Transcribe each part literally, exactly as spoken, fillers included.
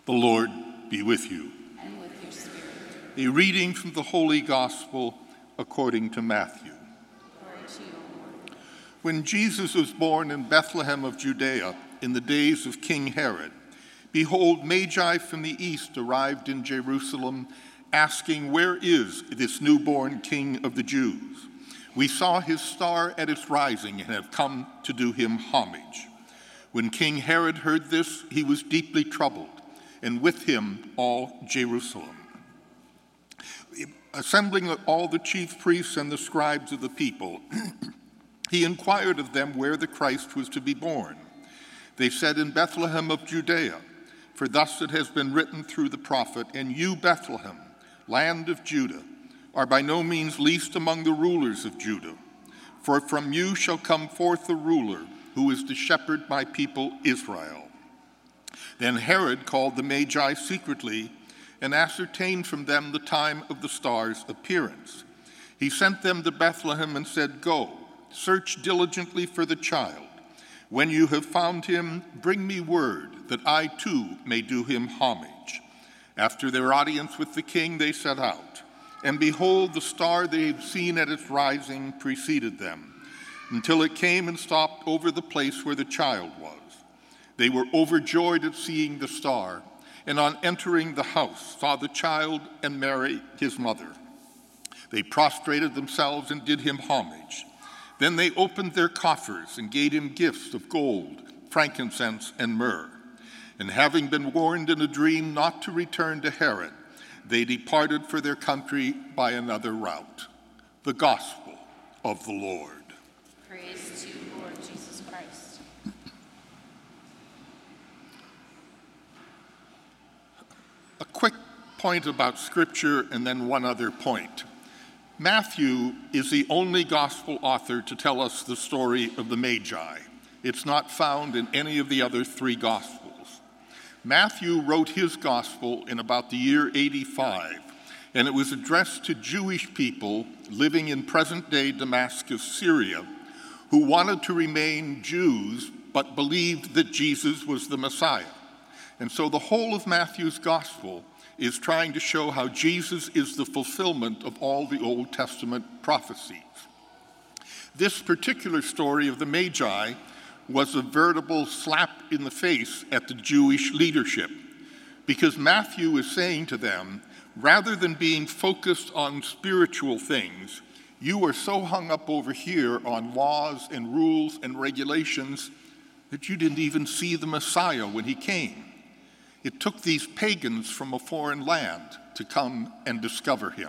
The Lord be with you. And with your spirit. A reading from the Holy Gospel according to Matthew. Glory to you, Lord. When Jesus was born in Bethlehem of Judea in the days of King Herod, behold, Magi from the east arrived in Jerusalem, asking, "Where is this newborn King of the Jews? We saw his star at its rising and have come to do him homage." When King Herod heard this, he was deeply troubled, and with him all Jerusalem. Assembling all the chief priests and the scribes of the people, he inquired of them where the Christ was to be born. They said, "In Bethlehem of Judea, for thus it has been written through the prophet, 'And you, Bethlehem, land of Judah, are by no means least among the rulers of Judah. For from you shall come forth a ruler who is to shepherd my people Israel.' Then Herod called the Magi secretly and ascertained from them the time of the star's appearance. He sent them to Bethlehem and said, 'Go, search diligently for the child. When you have found him, bring me word that I too may do him homage.' After their audience with the king, they set out. And behold, the star they had seen at its rising preceded them, until it came and stopped over the place where the child was. They were overjoyed at seeing the star, and on entering the house saw the child and Mary, his mother. They prostrated themselves and did him homage. Then they opened their coffers and gave him gifts of gold, frankincense, and myrrh. And having been warned in a dream not to return to Herod, they departed for their country by another route. The Gospel of the Lord. Praise to you, Lord Jesus Christ. A quick point about Scripture and then one other point. Matthew is the only Gospel author to tell us the story of the Magi. It's not found in any of the other three Gospels. Matthew wrote his Gospel in about the year eighty-five, and it was addressed to Jewish people living in present-day Damascus, Syria, who wanted to remain Jews but believed that Jesus was the Messiah. And so the whole of Matthew's Gospel is trying to show how Jesus is the fulfillment of all the Old Testament prophecies. This particular story of the Magi was a veritable slap in the face at the Jewish leadership, because Matthew is saying to them, rather than being focused on spiritual things, you are so hung up over here on laws and rules and regulations that you didn't even see the Messiah when he came. It took these pagans from a foreign land to come and discover him.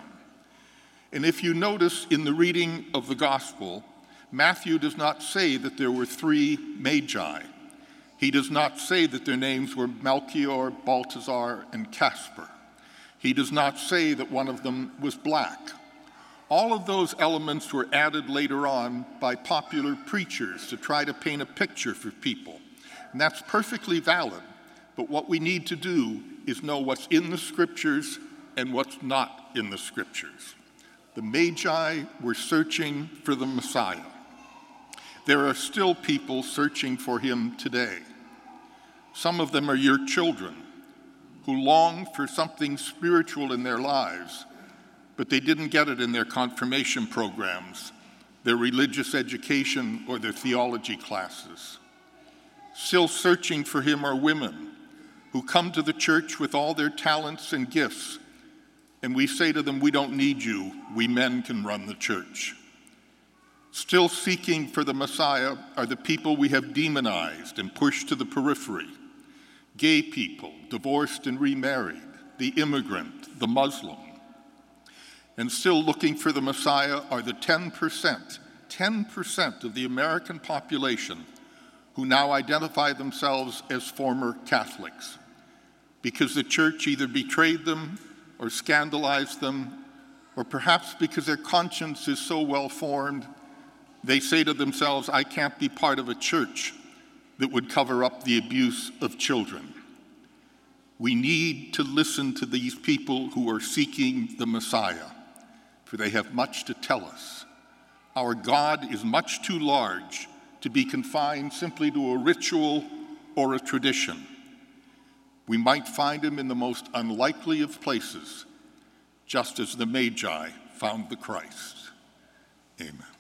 And if you notice in the reading of the Gospel, Matthew does not say that there were three Magi. He does not say that their names were Melchior, Balthazar, and Caspar. He does not say that one of them was black. All of those elements were added later on by popular preachers to try to paint a picture for people. And that's perfectly valid, but what we need to do is know what's in the Scriptures and what's not in the Scriptures. The Magi were searching for the Messiah. There are still people searching for him today. Some of them are your children who long for something spiritual in their lives, but they didn't get it in their confirmation programs, their religious education, or their theology classes. Still searching for him are women who come to the church with all their talents and gifts, and we say to them, "We don't need you, we men can run the church." Still seeking for the Messiah are the people we have demonized and pushed to the periphery. Gay people, divorced and remarried, the immigrant, the Muslim. And still looking for the Messiah are the ten percent, ten percent of the American population who now identify themselves as former Catholics, because the church either betrayed them or scandalized them, or perhaps because their conscience is so well formed, they say to themselves, "I can't be part of a church that would cover up the abuse of children." We need to listen to these people who are seeking the Messiah, for they have much to tell us. Our God is much too large to be confined simply to a ritual or a tradition. we might find him in the most unlikely of places, just as the Magi found the Christ. Amen.